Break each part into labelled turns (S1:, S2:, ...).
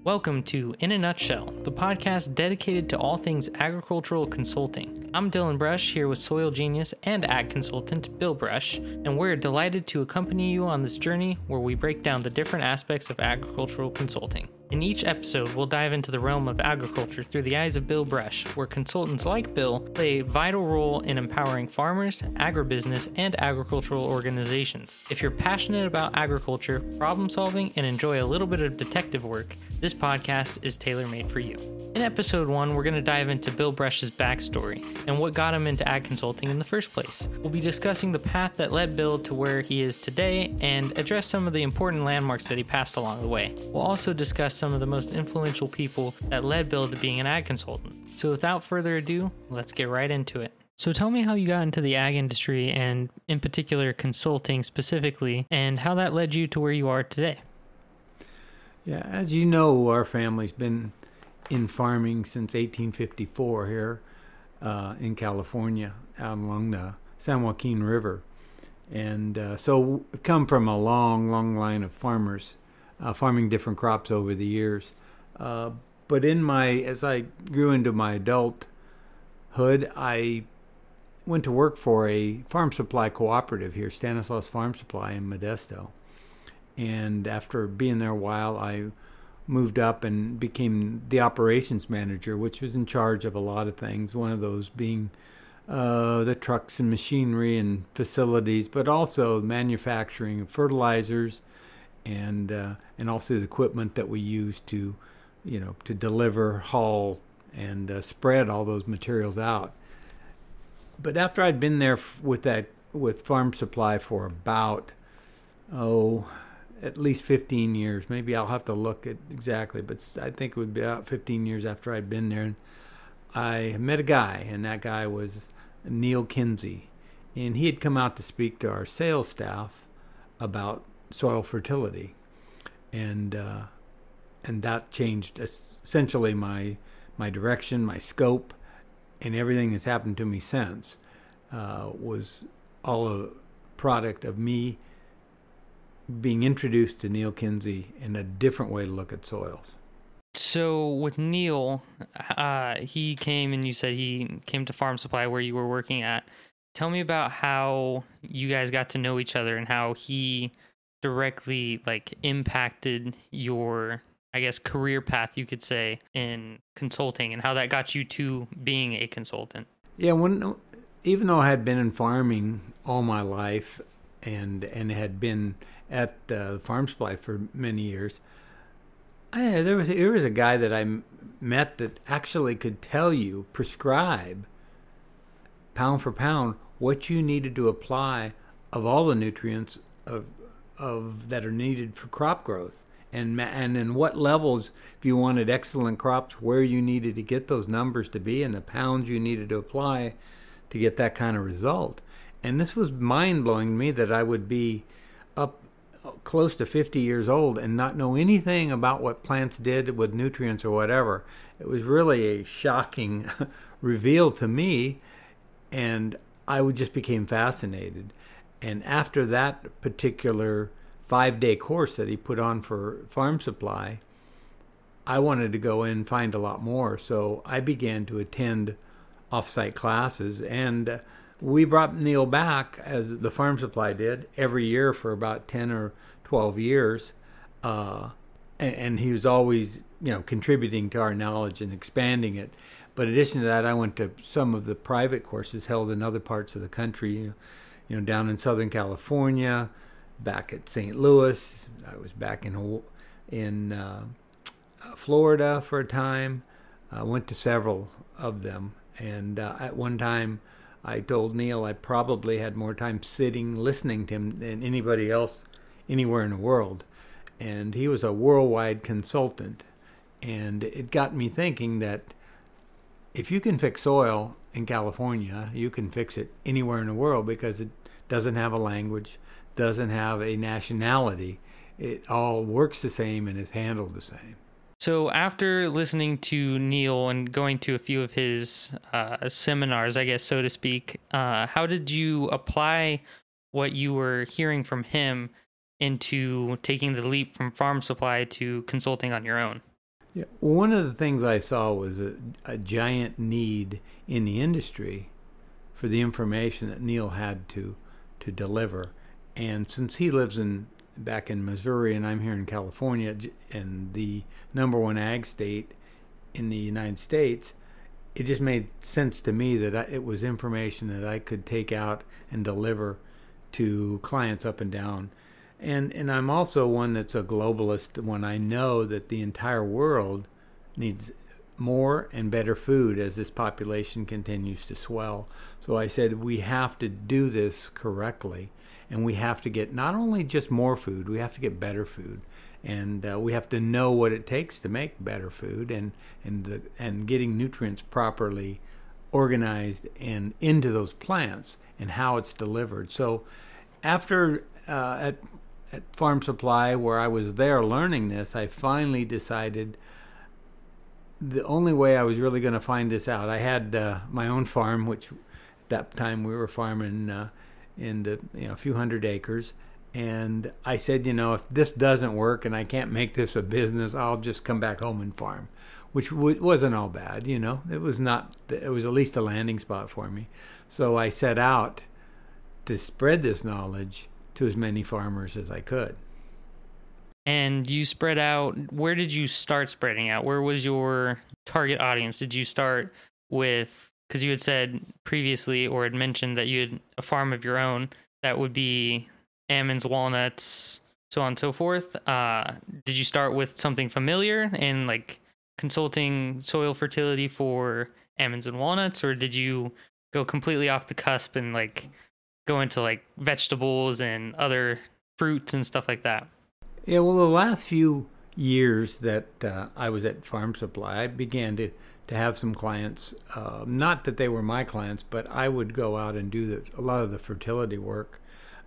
S1: Welcome to In a Nutshell, the podcast dedicated to all things agricultural consulting. I'm Dylan Brush here with soil genius and ag consultant Bill Brush, and we're delighted to accompany you on this journey where we break down the different aspects of agricultural consulting. In each episode, we'll dive into the realm of agriculture through the eyes of Bill Brush, where consultants like Bill play a vital role in empowering farmers, agribusiness, and agricultural organizations. If you're passionate about agriculture, problem solving, and enjoy a little bit of detective work, this podcast is tailor-made for you. In episode 1, we're going to dive into Bill Brush's backstory and what got him into ag consulting in the first place. We'll be discussing the path that led Bill to where he is today and address some of the important landmarks that he passed along the way. We'll also discuss some of the most influential people that led Bill to being an ag consultant. So without further ado, let's get right into it. So tell me how you got into the ag industry and in particular consulting specifically, and how that led you to where you are today.
S2: Yeah, as you know, our family's been in farming since 1854 here in California, out along the San Joaquin River. And so we've come from a long line of farmers, farming different crops over the years. But as I grew into my adulthood, I went to work for a farm supply cooperative here, Stanislaus Farm Supply in Modesto. And after being there a while, I moved up and became the operations manager, which was in charge of a lot of things, one of those being the trucks and machinery and facilities, but also manufacturing of fertilizers and also the equipment that we use to deliver, haul, and spread all those materials out. But after I'd been there with Farm Supply for about at least 15 years. Maybe I'll have to look at exactly, but I think it would be about 15 years after I'd been there. And I met a guy, and that guy was Neil Kinsey. And he had come out to speak to our sales staff about soil fertility. And that changed essentially my direction, my scope, and everything that's happened to me since was all a product of me being introduced to Neil Kinsey and a different way to look at soils.
S1: So with Neil, he came and you said he came to Farm Supply where you were working at. Tell me about how you guys got to know each other and how he directly impacted your, I guess, career path, you could say, in consulting, and how that got you to being a consultant.
S2: Yeah, even though I had been in farming all my life and had been at Farm Supply for many years, there was a guy that I met that actually could prescribe pound for pound what you needed to apply of all the nutrients of that are needed for crop growth, and in what levels, if you wanted excellent crops, where you needed to get those numbers to be and the pounds you needed to apply to get that kind of result. And this was mind-blowing to me that I would be up close to 50 years old and not know anything about what plants did with nutrients or whatever. It was really a shocking reveal to me, and I just became fascinated. And after that particular 5-day course that he put on for Farm Supply, I wanted to go in and find a lot more. So I began to attend off-site classes, and we brought Neil back, as the Farm Supply did, every year for about 10 or 12 years. And he was always, contributing to our knowledge and expanding it. But in addition to that, I went to some of the private courses held in other parts of the country, down in Southern California, back at St. Louis. I was back in Florida for a time. I went to several of them. And at one time, I told Neil I probably had more time sitting, listening to him than anybody else anywhere in the world. And he was a worldwide consultant. And it got me thinking that if you can fix soil in California, you can fix it anywhere in the world, because it doesn't have a language, doesn't have a nationality. It all works the same and is handled the same.
S1: So after listening to Neil and going to a few of his seminars, I guess, so to speak, how did you apply what you were hearing from him into taking the leap from Farm Supply to consulting on your own?
S2: Yeah. One of the things I saw was a giant need in the industry for the information that Neil had to deliver. And since he lives back in Missouri and I'm here in California, and the number one ag state in the United States, it just made sense to me that it was information that I could take out and deliver to clients up and down. And I'm also one that's a globalist when I know that the entire world needs more and better food as this population continues to swell. So I said we have to do this correctly, and we have to get not only just more food, we have to get better food, and we have to know what it takes to make better food, and getting nutrients properly organized and into those plants and how it's delivered. So after at Farm Supply, where I was there learning this, I finally decided the only way I was really going to find this out. I had my own farm, which at that time we were farming in the a few hundred acres, and I said, if this doesn't work and I can't make this a business, I'll just come back home and farm, which wasn't all bad. It was not. It was at least a landing spot for me. So I set out to spread this knowledge to as many farmers as I could.
S1: And you spread out. Where did you start spreading out? Where was your target audience? Did you start with, because you had said previously or had mentioned that you had a farm of your own, that would be almonds, walnuts, so on and so forth. Did you start with something familiar and like consulting soil fertility for almonds and walnuts, or did you go completely off the cusp and like go into like vegetables and other fruits and stuff like that?
S2: Yeah, well, the last few years that I was at Farm Supply, I began to have some clients. Not that they were my clients, but I would go out and do a lot of the fertility work.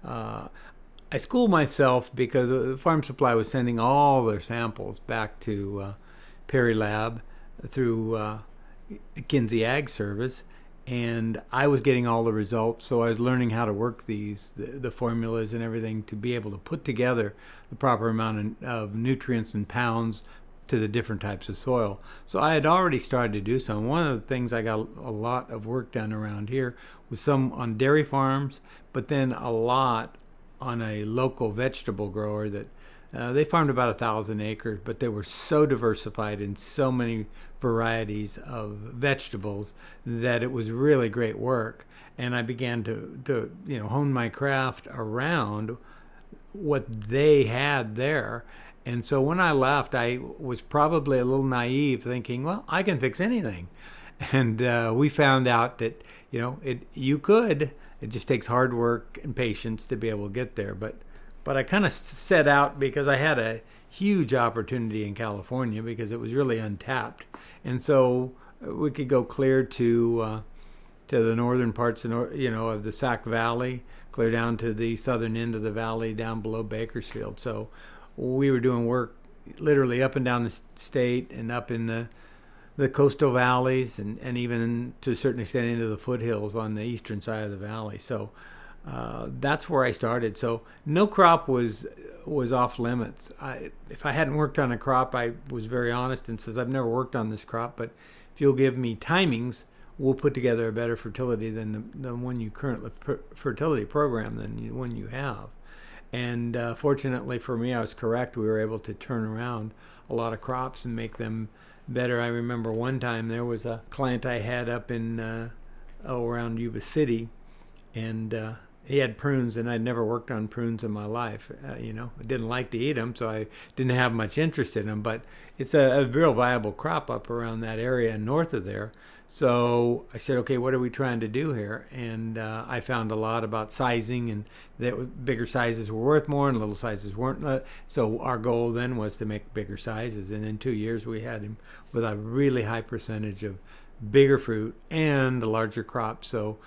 S2: I schooled myself because Farm Supply was sending all their samples back to Perry Lab through Kinsey Ag Service, and I was getting all the results, so I was learning how to work the formulas and everything to be able to put together the proper amount of nutrients and pounds to the different types of soil. So I had already started to do some. One of the things I got a lot of work done around here was some on dairy farms, but then a lot on a local vegetable grower that they farmed about 1,000 acres, but they were so diversified in so many varieties of vegetables that it was really great work. And I began to hone my craft around what they had there. And so when I left, I was probably a little naive, thinking, well, I can fix anything. And we found out that you could. It just takes hard work and patience to be able to get there. But I kind of set out because I had a huge opportunity in California because it was really untapped, and so we could go clear to the northern parts of the Sac Valley, clear down to the southern end of the valley down below Bakersfield. So we were doing work literally up and down the state and up in the coastal valleys and even to a certain extent into the foothills on the eastern side of the valley. So that's where I started. So no crop was off limits. If I hadn't worked on a crop, I was very honest and says, I've never worked on this crop, but if you'll give me timings, we'll put together a better fertility than the one you currently fertility program than the one you have. And fortunately for me, I was correct. We were able to turn around a lot of crops and make them better. I remember one time there was a client I had up in around Yuba City, and he had prunes, and I'd never worked on prunes in my life. I didn't like to eat them, so I didn't have much interest in them. But it's a real viable crop up around that area and north of there. So I said, okay, what are we trying to do here? And I found a lot about sizing, and that bigger sizes were worth more and little sizes weren't. So our goal then was to make bigger sizes. And in 2 years, we had him with a really high percentage of bigger fruit and a larger crop.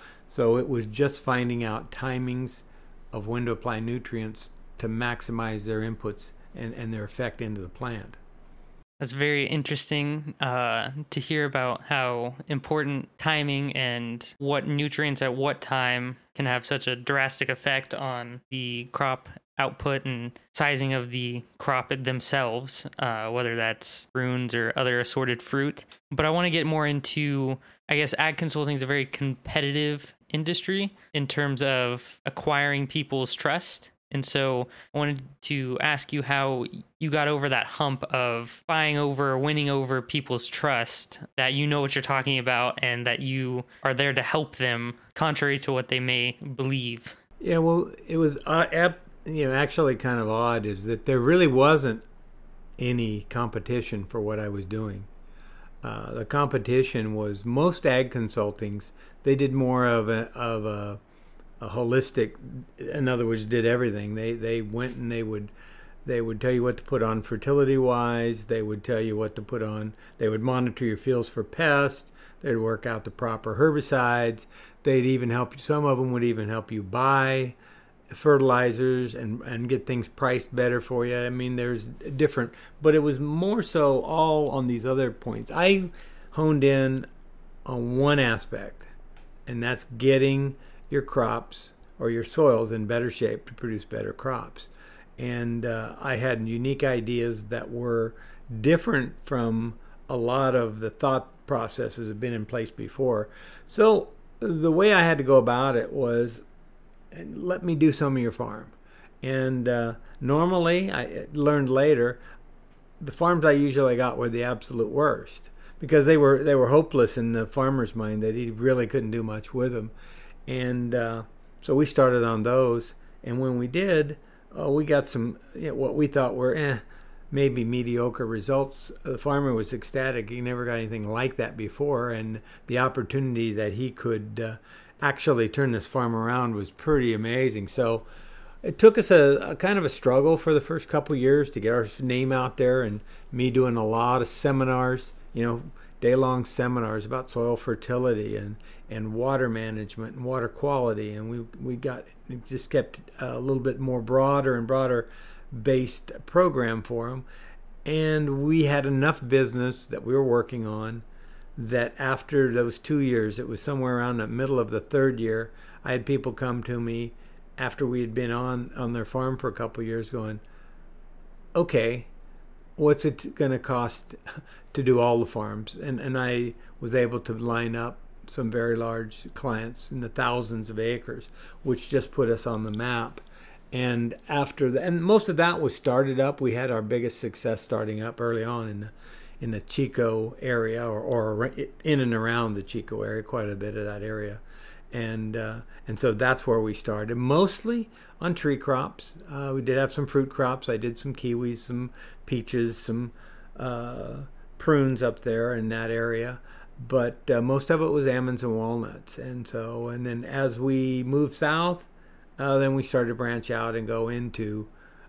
S2: So it was just finding out timings of when to apply nutrients to maximize their inputs and their effect into the plant.
S1: That's very interesting to hear about how important timing and what nutrients at what time can have such a drastic effect on the crop output and sizing of the crop themselves, whether that's prunes or other assorted fruit. But I want to get more into, I guess, ag consulting is a very competitive industry in terms of acquiring people's trust. And so I wanted to ask you how you got over that hump of winning over people's trust, that you know what you're talking about and that you are there to help them, contrary to what they may believe.
S2: Yeah, well, it was actually kind of odd is that there really wasn't any competition for what I was doing. The competition was most ag consultings. They did more of a holistic, in other words, did everything. They went and they would tell you what to put on fertility wise. They would tell you what to put on. They would monitor your fields for pests. They'd work out the proper herbicides. They'd even help you. Some of them would even help you buy fertilizers and get things priced better for you. I mean, there's different, but it was more so all on these other points. I honed in on one aspect, and that's getting your crops or your soils in better shape to produce better crops. And I had unique ideas that were different from a lot of the thought processes that have been in place before. So the way I had to go about it was, let me do some of your farm. And normally, I learned later, the farms I usually got were the absolute worst because they were hopeless in the farmer's mind that he really couldn't do much with them. And so we started on those. And when we did, we got some what we thought were maybe mediocre results. The farmer was ecstatic. He never got anything like that before. And the opportunity that he could actually turn this farm around was pretty amazing. So it took us a kind of a struggle for the first couple years to get our name out there, and me doing a lot of seminars, day-long seminars about soil fertility and water management and water quality. And we just kept a little bit more broader and broader based program for them. And we had enough business that we were working on that after those 2 years, it was somewhere around the middle of the third year, I had people come to me after we had been on their farm for a couple of years going, okay, what's it going to cost to do all the farms? And I was able to line up some very large clients in the thousands of acres, which just put us on the map. And and most of that was started up. We had our biggest success starting up early on in the Chico area, or in and around the Chico area, quite a bit of that area. And so that's where we started, mostly on tree crops. We did have some fruit crops. I did some kiwis, some peaches, some prunes up there in that area. But most of it was almonds and walnuts. And then as we moved south, then we started to branch out and go into,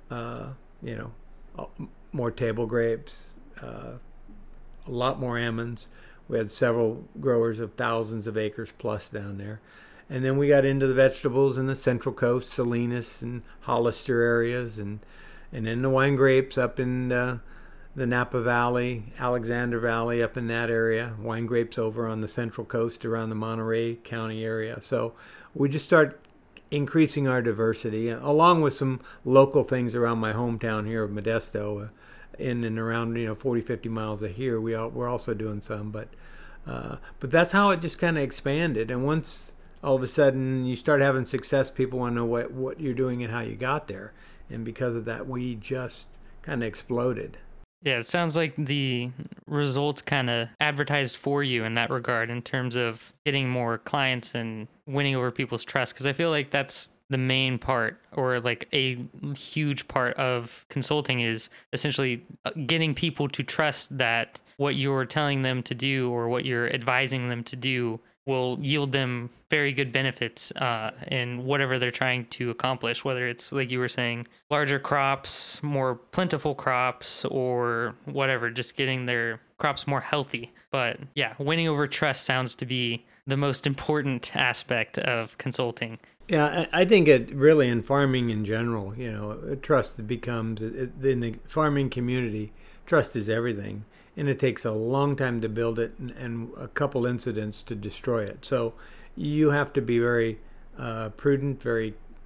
S2: more table grapes, a lot more almonds. We had several growers of thousands of acres plus down there. And then we got into the vegetables in the Central Coast, Salinas and Hollister areas, and then the wine grapes up in the Napa Valley, Alexander Valley, up in that area. Wine grapes over on the Central Coast around the Monterey County area. So we just start increasing our diversity, along with some local things around my hometown here of Modesto, in and around 40, 50 miles of here. We're also doing some, but that's how it just kind of expanded. And once all of a sudden you start having success, people want to know what you're doing and how you got there. And because of that, we just kind of exploded.
S1: Yeah, it sounds like the results kind of advertised for you in that regard, in terms of getting more clients and winning over people's trust. Because I feel like that's the main part, or like a huge part of consulting, is essentially getting people to trust that what you're telling them to do or what you're advising them to do will yield them very good benefits in whatever they're trying to accomplish, whether it's, like you were saying, larger crops, more plentiful crops, or whatever, just getting their crops more healthy. But yeah, winning over trust sounds to be the most important aspect of consulting.
S2: Yeah, I think it really, in farming in general, trust becomes, in the farming community, trust is everything. And it takes a long time to build it and a couple incidents to destroy it. So you have to be very prudent, very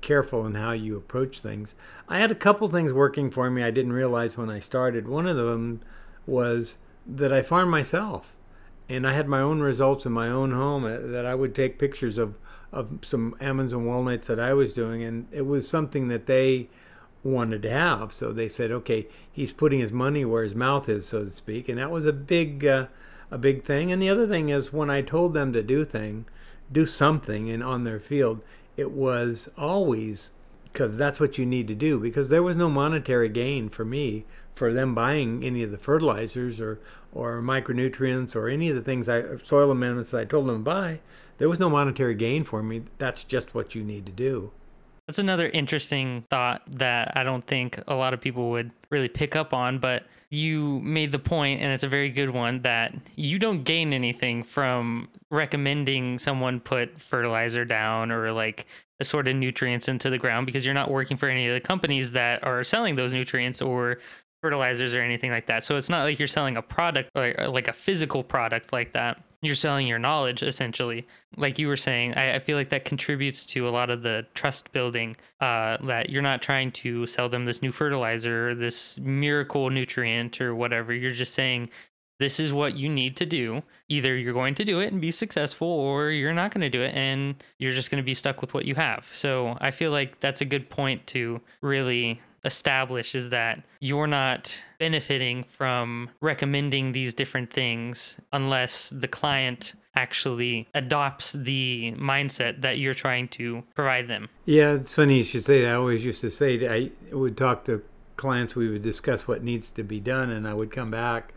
S2: careful in how you approach things. I had a couple things working for me I didn't realize when I started. One of them was that I farmed myself. And I had my own results in my own home that I would take pictures of some almonds and walnuts that I was doing. And it was something that they wanted to have. So they said, okay, he's putting his money where his mouth is, so to speak. And that was a big thing. And the other thing is when I told them to do something on their field, it was always because that's what you need to do, because there was no monetary gain for me for them buying any of the fertilizers or micronutrients or any of the things soil amendments that I told them to buy. There was no monetary gain for me. That's just what you need to do.
S1: That's another interesting thought that I don't think a lot of people would really pick up on, but you made the point, and it's a very good one, that you don't gain anything from recommending someone put fertilizer down or like a sort of nutrients into the ground, because you're not working for any of the companies that are selling those nutrients or fertilizers or anything like that. So it's not like you're selling a product, like a physical product like that. You're selling your knowledge, essentially. Like you were saying, I feel like that contributes to a lot of the trust building, that you're not trying to sell them this new fertilizer or this miracle nutrient or whatever. You're just saying, this is what you need to do. Either you're going to do it and be successful, or you're not going to do it and you're just going to be stuck with what you have. So I feel like that's a good point to really establish, is that you're not benefiting from recommending these different things unless the client actually adopts the mindset that you're trying to provide them.
S2: Yeah, it's funny you should say that. I always used to say, I would talk to clients, we would discuss what needs to be done, and I would come back,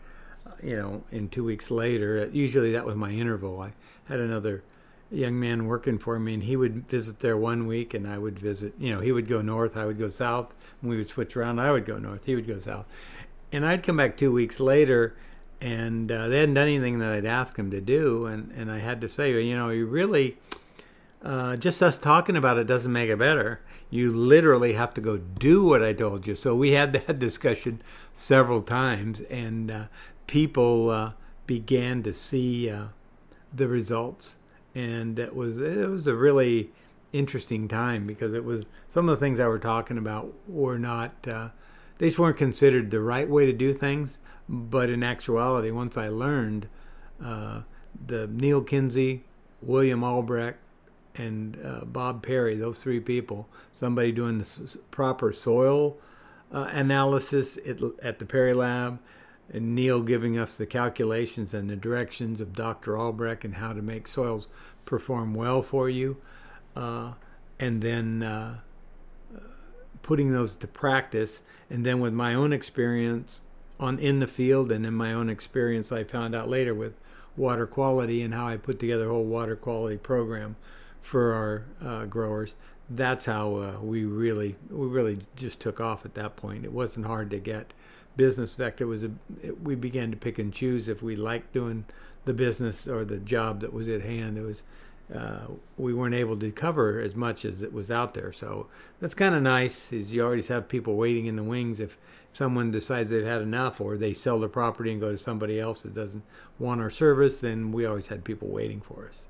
S2: in 2 weeks later. Usually that was my interval. I had another young man working for me, and he would visit there 1 week, and I would visit. He would go north, I would go south, and we would switch around. I would go north, he would go south, and I'd come back 2 weeks later, and they hadn't done anything that I'd asked him to do, and I had to say, you really, just us talking about it doesn't make it better. You literally have to go do what I told you. So we had that discussion several times, and people began to see the results. And it was a really interesting time, because it was some of the things I were talking about were not, they just weren't considered the right way to do things. But in actuality, once I learned, the Neil Kinsey, William Albrecht, and Bob Perry, those three people, somebody doing the proper soil analysis at the Perry Lab, and Neil giving us the calculations and the directions of Dr. Albrecht and how to make soils perform well for you, and then putting those to practice. And then with my own experience in the field, and in my own experience I found out later with water quality and how I put together a whole water quality program for our growers. That's how we really just took off at that point. It wasn't hard to get business. In fact, we began to pick and choose if we liked doing the business or the job that was at hand. It was we weren't able to cover as much as it was out there. So that's kind of nice, is you always have people waiting in the wings. If someone decides they've had enough, or they sell their property and go to somebody else that doesn't want our service, then we always had people waiting for us.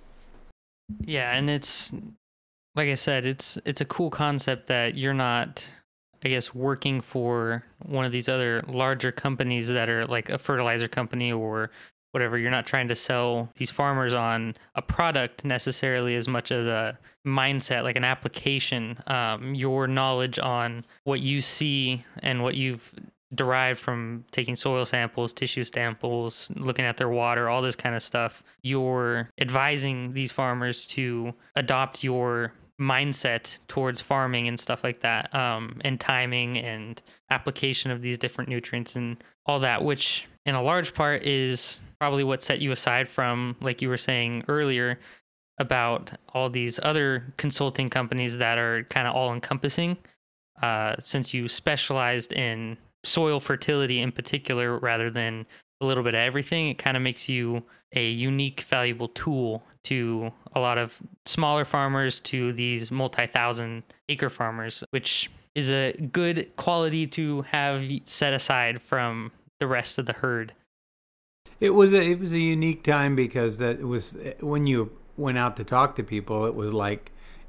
S1: Yeah, and it's, like I said, it's a cool concept that you're not, I guess, working for one of these other larger companies that are like a fertilizer company or whatever. You're not trying to sell these farmers on a product necessarily as much as a mindset, like an application. Your knowledge on what you see and what you've derived from taking soil samples, tissue samples, looking at their water, all this kind of stuff. You're advising these farmers to adopt your mindset towards farming and stuff like that, and timing and application of these different nutrients and all that, which in a large part is probably what set you aside from, like you were saying earlier, about all these other consulting companies that are kind of all encompassing, since you specialized in soil fertility in particular rather than a little bit of everything. It kind of makes you a unique, valuable tool to a lot of smaller farmers, to these multi-thousand acre farmers, which is a good quality to have set aside from the rest of the herd.
S2: It was a unique time, because that was when you went out to talk to people. It was like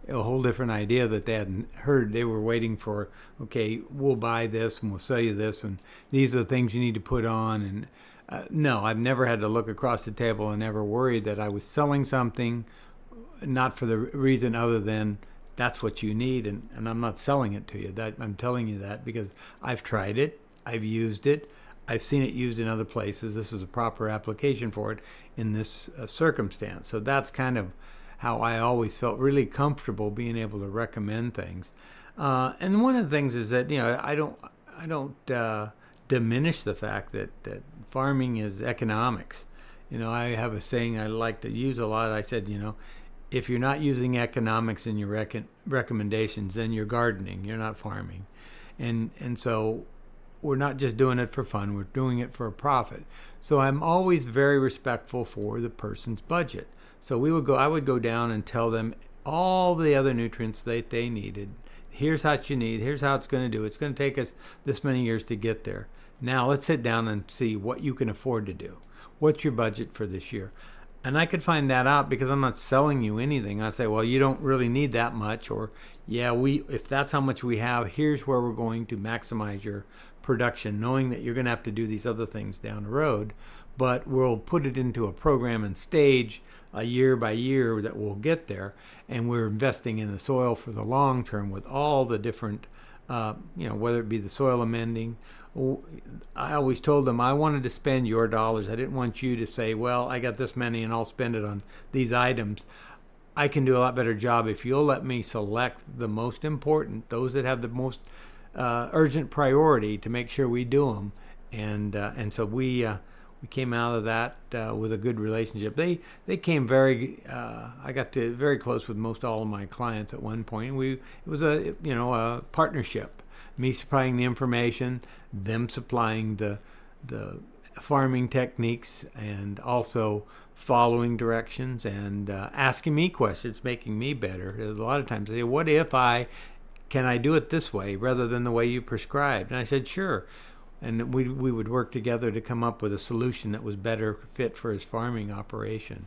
S2: a whole different idea that they hadn't heard. They were waiting for, okay, we'll buy this and we'll sell you this, and these are the things you need to put on. And no, I've never had to look across the table and ever worried that I was selling something, not for the reason other than that's what you need, and I'm not selling it to you. That I'm telling you that because I've tried it, I've used it, I've seen it used in other places. This is a proper application for it in this circumstance. So that's kind of how I always felt really comfortable being able to recommend things. And one of the things is that, I don't diminish the fact that farming is economics. I have a saying I like to use a lot. I said, if you're not using economics in your recommendations, then you're gardening, you're not farming. And so we're not just doing it for fun, we're doing it for a profit. So I'm always very respectful for the person's budget. So I would go down and tell them all the other nutrients that they needed. Here's what you need. Here's how it's going to do. It's going to take us this many years to get there. Now let's sit down and see what you can afford to do. What's your budget for this year? And I could find that out because I'm not selling you anything. I say, well, you don't really need that much, or if that's how much we have, here's where we're going to maximize your production, knowing that you're going to have to do these other things down the road, but we'll put it into a program and stage year by year that we'll get there. And we're investing in the soil for the long term with all the different, whether it be the soil amending. I always told them I wanted to spend your dollars. I didn't want you to say, well, I got this many and I'll spend it on these items. I can do a lot better job if you'll let me select the most important, those that have the most urgent priority, to make sure we do them. And so we came out of that with a good relationship. They came I got to very close with most all of my clients at one point. It was a partnership. Me supplying the information, them supplying the farming techniques, and also following directions and asking me questions, making me better. A lot of times they say, what if can I do it this way rather than the way you prescribed? And I said, sure. And we would work together to come up with a solution that was better fit for his farming operation.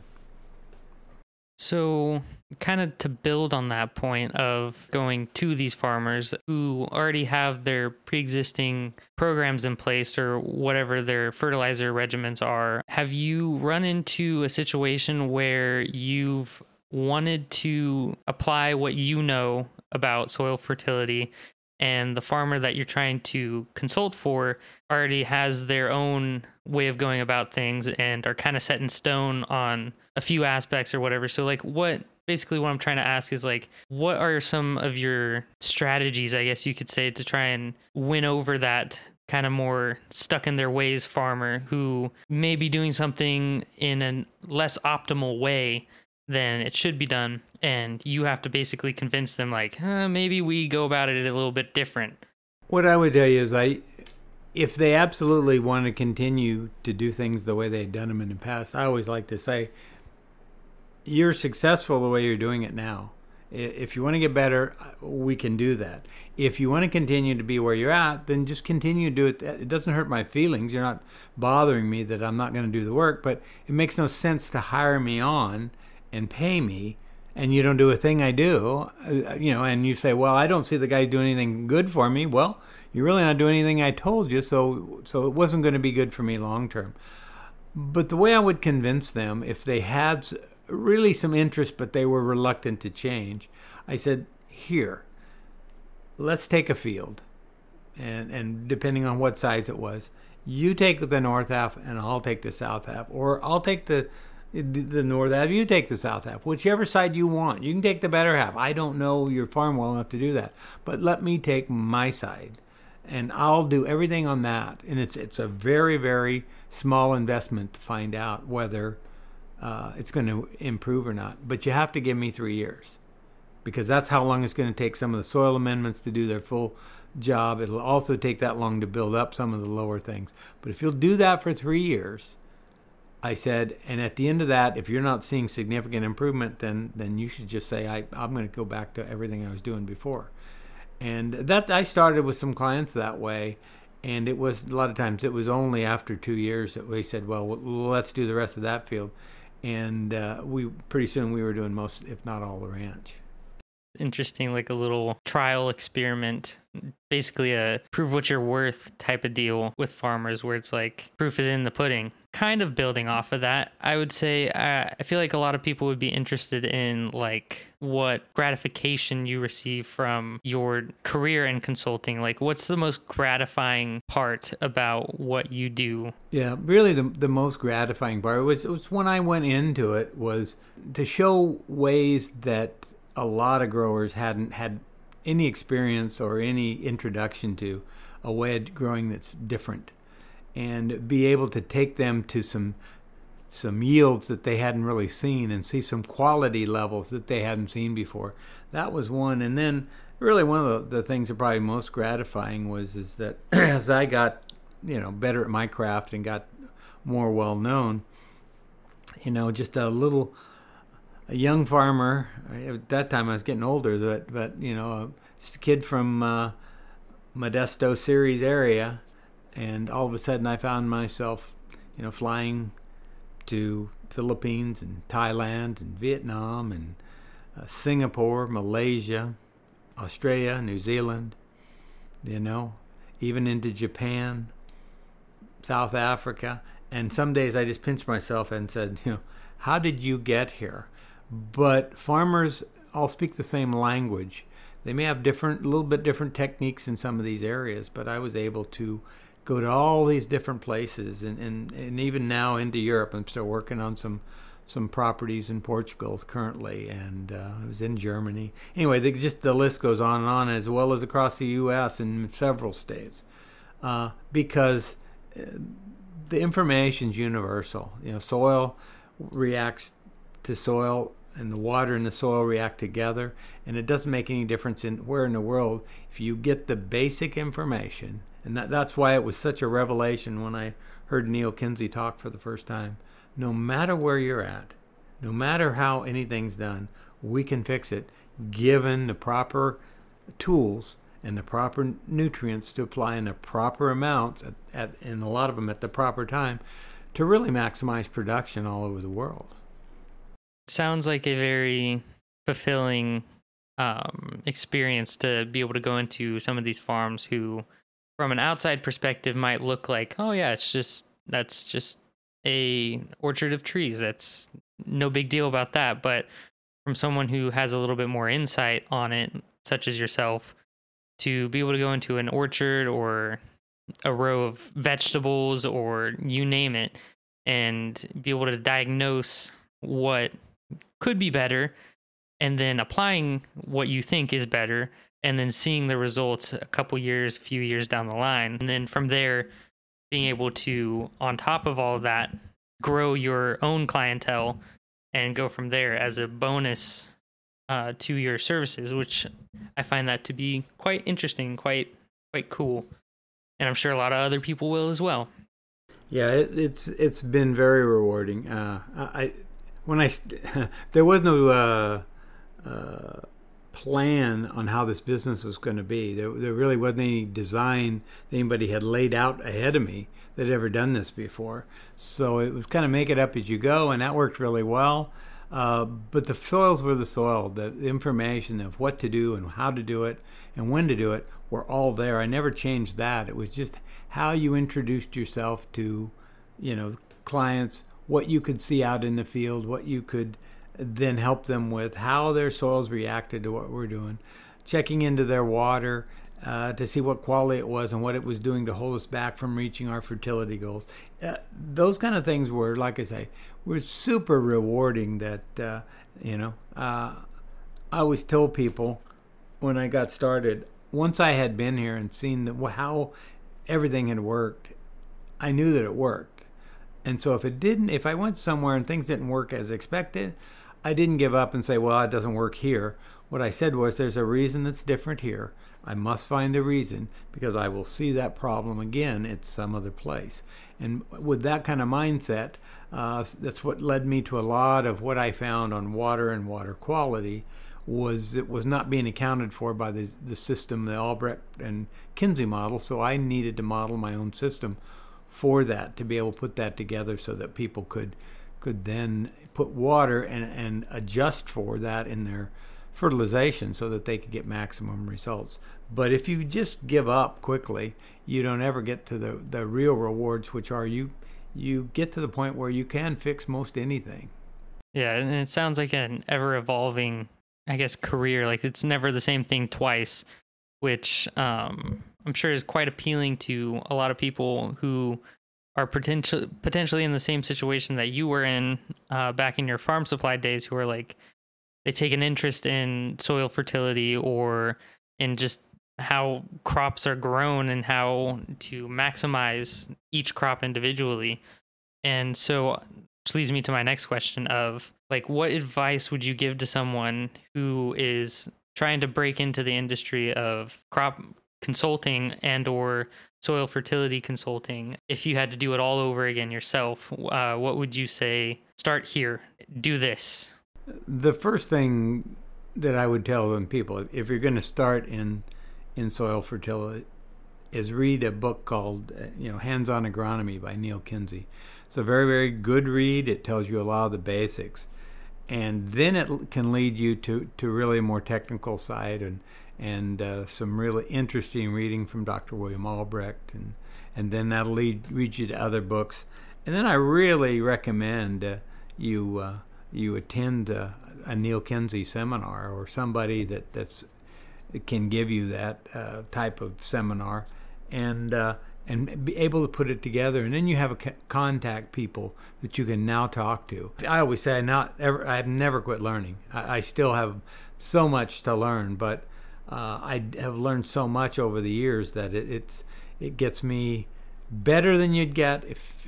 S1: So kind of to build on that point of going to these farmers who already have their pre-existing programs in place or whatever their fertilizer regimens are, have you run into a situation where you've wanted to apply what you know about soil fertility and the farmer that you're trying to consult for already has their own way of going about things and are kind of set in stone on a few aspects or whatever? So what I'm trying to ask is what are some of your strategies, I guess you could say, to try and win over that kind of more stuck in their ways farmer who may be doing something in a less optimal way than it should be done, and you have to basically convince them maybe we go about it a little bit different?
S2: What I would tell you is if they absolutely want to continue to do things the way they've done them in the past, I always like to say, you're successful the way you're doing it now. If you want to get better, we can do that. If you want to continue to be where you're at, then just continue to do it. It doesn't hurt my feelings. You're not bothering me that I'm not going to do the work, but it makes no sense to hire me on and pay me, and you don't do a thing I do, and you say, well, I don't see the guy doing anything good for me. Well, you're really not doing anything I told you, so it wasn't going to be good for me long term. But the way I would convince them, if they had really some interest but they were reluctant to change, I said, here, let's take a field, and depending on what size it was, you take the north half and I'll take the south half, or I'll take the north half, you take the south half, whichever side you want. You can take the better half. I don't know your farm well enough to do that, but let me take my side and I'll do everything on that. And it's a very, very small investment to find out whether it's going to improve or not. But you have to give me 3 years, because that's how long it's going to take some of the soil amendments to do their full job. It'll also take that long to build up some of the lower things. But if you'll do that for 3 years, I said, and at the end of that, if you're not seeing significant improvement, then you should just say, I'm going to go back to everything I was doing before. And that I started with some clients that way, and it was a lot of times it was only after 2 years that we said, well, let's do the rest of that field. And pretty soon we were doing most, if not all, the ranch.
S1: interesting, like a little trial experiment, basically a prove what you're worth type of deal with farmers, where it's like proof is in the pudding. Kind of building off of that, I would say I feel like a lot of people would be interested in like what gratification you receive from your career in consulting. Like, what's the most gratifying part about what you do?
S2: Yeah, really the most gratifying part was when I went into it was to show ways that a lot of growers hadn't had any experience or any introduction to a way of growing that's different, and be able to take them to some yields that they hadn't really seen and see some quality levels that they hadn't seen before. That was one. And then really one of the things that probably most gratifying is that as I got, better at my craft and got more well known, just a young farmer. At that time I was getting older, but just a kid from Modesto Ceres area. And all of a sudden I found myself, flying to Philippines and Thailand and Vietnam and Singapore, Malaysia, Australia, New Zealand, even into Japan, South Africa. And some days I just pinched myself and said, how did you get here? But farmers all speak the same language. They may have little bit different techniques in some of these areas, but I was able to go to all these different places, and even now into Europe. I'm still working on some properties in Portugal currently, and I was in Germany. Anyway, the list goes on and on, as well as across the U.S. in several states, because the information's universal. Soil reacts to soil, and the water and the soil react together, and it doesn't make any difference in where in the world if you get the basic information. And that's why it was such a revelation when I heard Neil Kinsey talk for the first time. No matter where you're at, no matter how anything's done, we can fix it given the proper tools and the proper nutrients to apply in the proper amounts, and a lot of them at the proper time, to really maximize production all over the world.
S1: Sounds like a very fulfilling experience to be able to go into some of these farms who, from an outside perspective, might look like, oh yeah, that's just a orchard of trees. That's no big deal about that. But from someone who has a little bit more insight on it, such as yourself, to be able to go into an orchard or a row of vegetables or you name it, and be able to diagnose what could be better, and then applying what you think is better, and then seeing the results a few years down the line. And then from there, being able to, on top of all of that, grow your own clientele and go from there as a bonus to your services, which I find that to be quite interesting, quite cool. And I'm sure a lot of other people will as well.
S2: Yeah, it's been very rewarding. There was no plan on how this business was going to be. There really wasn't any design that anybody had laid out ahead of me that had ever done this before. So it was kind of make it up as you go, and that worked really well. But the soils were the soil. The information of what to do and how to do it and when to do it were all there. I never changed that. It was just how you introduced yourself to, clients, what you could see out in the field, what you could then help them with, how their soils reacted to what we're doing, checking into their water to see what quality it was and what it was doing to hold us back from reaching our fertility goals. Those kind of things were, like I say, were super rewarding. That I always told people when I got started, once I had been here and seen how everything had worked, I knew that it worked. And so if I went somewhere and things didn't work as expected, I didn't give up and say, well, it doesn't work here. What I said was, there's a reason that's different here. I must find a reason, because I will see that problem again at some other place. And with that kind of mindset, that's what led me to a lot of what I found on water and water quality. It was not being accounted for by the system, the Albrecht and Kinsey model. So I needed to model my own system for that, to be able to put that together so that people could then put water and adjust for that in their fertilization so that they could get maximum results. But if you just give up quickly, you don't ever get to the real rewards, which are you get to the point where you can fix most anything.
S1: Yeah, and it sounds like an ever-evolving, I guess, career. Like, it's never the same thing twice, which I'm sure is quite appealing to a lot of people who are potentially in the same situation that you were in back in your farm supply days, who are like, they take an interest in soil fertility or in just how crops are grown and how to maximize each crop individually. And so, which leads me to my next question of, like, what advice would you give to someone who is trying to break into the industry of crop consulting and or soil fertility consulting? If you had to do it all over again yourself, what would you say? Start here, do this.
S2: The first thing that I would tell them people, if you're going to start in soil fertility, is read a book called Hands-on Agronomy by Neil Kinsey. It's a very, very good read. It tells you a lot of the basics, and then it can lead you to really a more technical side and some really interesting reading from Dr. William Albrecht, and then that'll lead you to other books. And then I really recommend you attend a Neil Kinsey seminar, or somebody that can give you that type of seminar, and be able to put it together. And then you have contact people that you can now talk to. I always say I've never quit learning. I still have so much to learn, but I have learned so much over the years that it gets me better than you'd get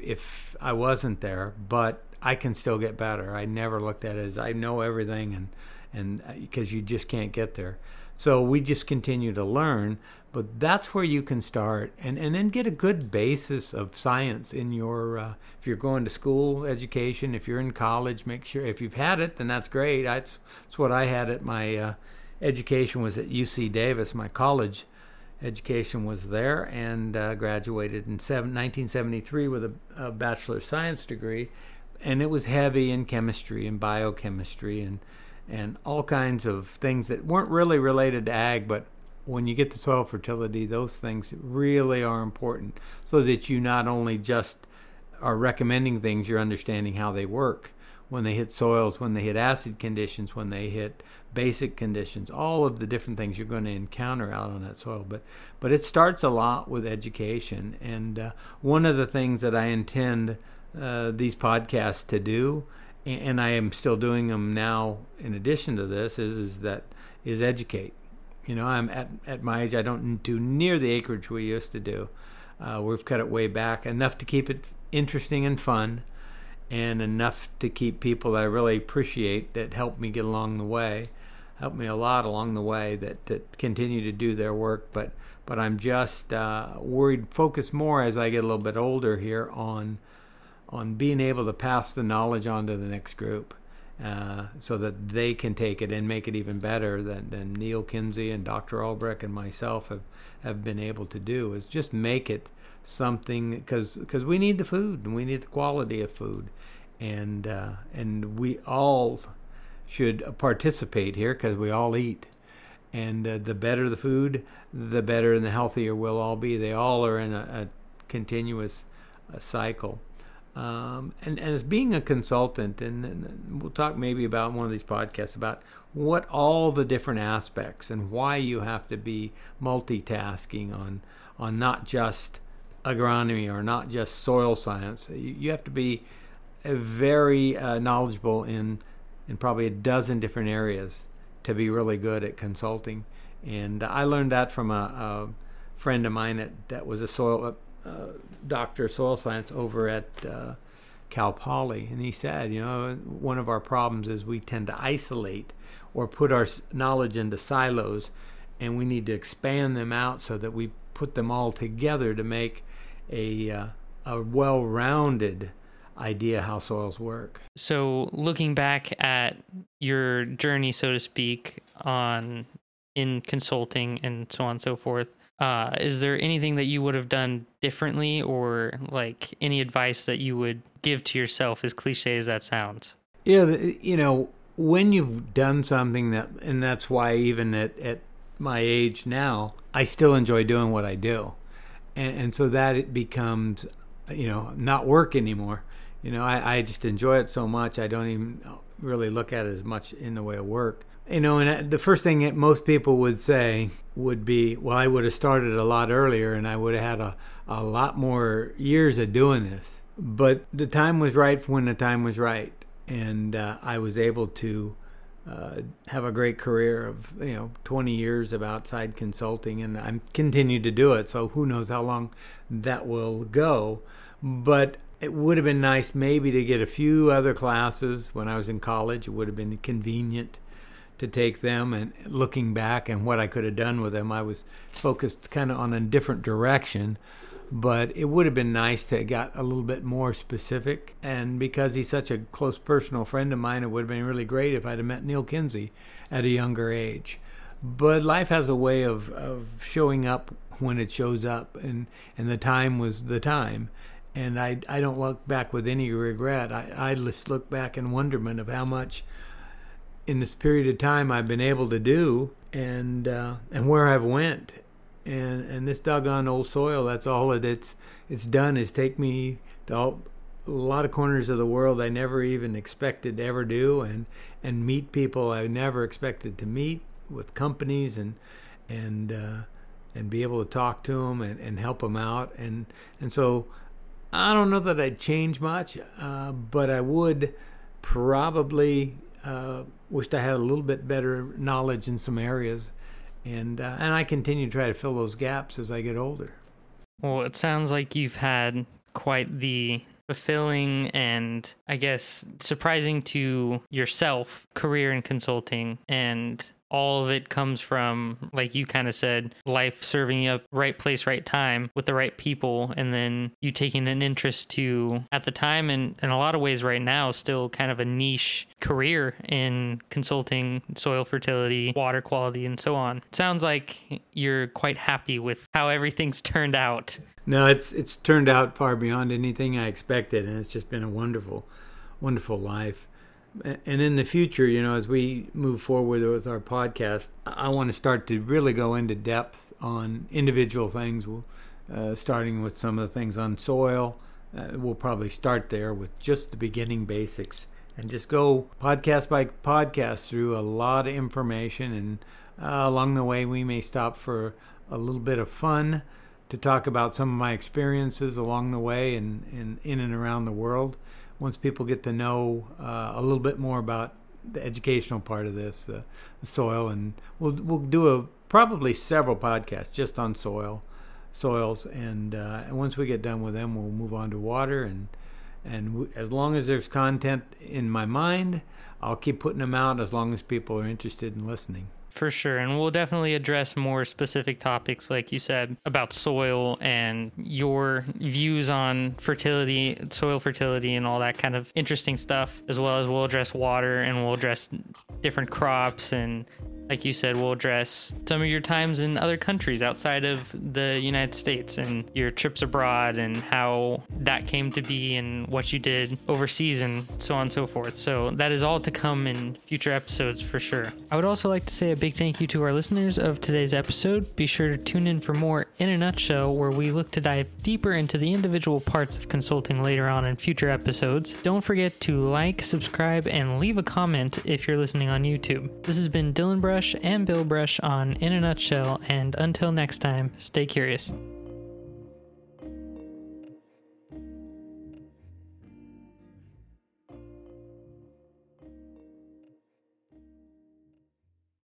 S2: if I wasn't there, but I can still get better. I never looked at it as I know everything, and because you just can't get there. So we just continue to learn, but that's where you can start, and then get a good basis of science in your, if you're going to school education, if you're in college, make sure, if you've had it, then that's great. That's what I had at my education was at UC Davis. My college education was there, and graduated in 1973 with a Bachelor of Science degree. And it was heavy in chemistry and biochemistry and all kinds of things that weren't really related to ag, but when you get to soil fertility, those things really are important, so that you not only just are recommending things, you're understanding how they work when they hit soils, when they hit acid conditions, when they hit basic conditions, all of the different things you're going to encounter out on that soil. But it starts a lot with education, and one of the things that I intend these podcasts to do, and I am still doing them now in addition to this, is educate. I'm at my age, I don't do near the acreage we used to do. We've cut it way back, enough to keep it interesting and fun, and enough to keep people that I really appreciate that help me get along the way, help me a lot along the way, that continue to do their work. But I'm just worried, focus more as I get a little bit older here on being able to pass the knowledge on to the next group, so that they can take it and make it even better than Neil Kinsey and Dr. Albrecht and myself have been able to do, is just make it something, because we need the food, and we need the quality of food, and we all should participate here, because we all eat. And the better the food, the better and the healthier we'll all be. They all are in a continuous cycle. And as being a consultant, and we'll talk maybe about one of these podcasts about what all the different aspects and why you have to be multitasking on not just agronomy or not just soil science. You have to be very knowledgeable in probably a dozen different areas to be really good at consulting. And I learned that from a friend of mine that was a soil doctor of soil science over at Cal Poly, and he said, one of our problems is we tend to isolate or put our knowledge into silos, and we need to expand them out so that we put them all together to make a well-rounded idea how soils work.
S1: So looking back at your journey, so to speak, in consulting and so on and so forth, is there anything that you would have done differently, or like any advice that you would give to yourself, as cliche as that sounds?
S2: Yeah, when you've done something and that's why even at my age now, I still enjoy doing what I do. And so that it becomes, not work anymore. I just enjoy it so much, I don't even really look at it as much in the way of work. And the first thing that most people would say would be, well, I would have started a lot earlier and I would have had a lot more years of doing this. But the time was right when the time was right. And I was able to have a great career of 20 years of outside consulting, and I continue to do it. So who knows how long that will go. But it would have been nice maybe to get a few other classes when I was in college. It would have been convenient to take them. And looking back and what I could have done with them, I was focused kind of on a different direction. But it would have been nice to have got a little bit more specific. And because he's such a close personal friend of mine, it would have been really great if I'd have met Neil Kinsey at a younger age. But life has a way of showing up when it shows up. And the time was the time. And I don't look back with any regret. I just look back in wonderment of how much in this period of time I've been able to do and where I've went. And this doggone old soil, that's all it's done is take me to a lot of corners of the world I never even expected to ever do, and meet people I never expected to meet with companies and be able to talk to them and help them out. And so I don't know that I'd change much, but I would probably wished I had a little bit better knowledge in some areas. And I continue to try to fill those gaps as I get older.
S1: Well, it sounds like you've had quite the fulfilling and, I guess, surprising to yourself career in consulting, and all of it comes from, like you kind of said, life serving you up right place, right time with the right people, and then you taking an interest to, at the time and in a lot of ways right now, still kind of a niche career in consulting, soil fertility, water quality, and so on. It sounds like you're quite happy with how everything's turned out.
S2: No, it's turned out far beyond anything I expected, and it's just been a wonderful, wonderful life. And in the future, as we move forward with our podcast, I want to start to really go into depth on individual things, starting with some of the things on soil. We'll probably start there with just the beginning basics and just go podcast by podcast through a lot of information. And along the way, we may stop for a little bit of fun to talk about some of my experiences along the way and in and around the world. Once people get to know a little bit more about the educational part of this, the soil, and we'll do probably several podcasts just on soils, and once we get done with them, we'll move on to water, and as long as there's content in my mind, I'll keep putting them out as long as people are interested in listening.
S1: For sure. And we'll definitely address more specific topics, like you said, about soil and your views on fertility, soil fertility, and all that kind of interesting stuff, as well as we'll address water and we'll address different crops. And like you said, we'll address some of your times in other countries outside of the United States and your trips abroad and how that came to be and what you did overseas and so on and so forth. So that is all to come in future episodes for sure. I would also like to say a big thank you to our listeners of today's episode. Be sure to tune in for more In a Nutshell, where we look to dive deeper into the individual parts of consulting later on in future episodes. Don't forget to like, subscribe, and leave a comment if you're listening on YouTube. This has been Dylan Brush and Bill Brush on In a Nutshell, and until next time, stay curious.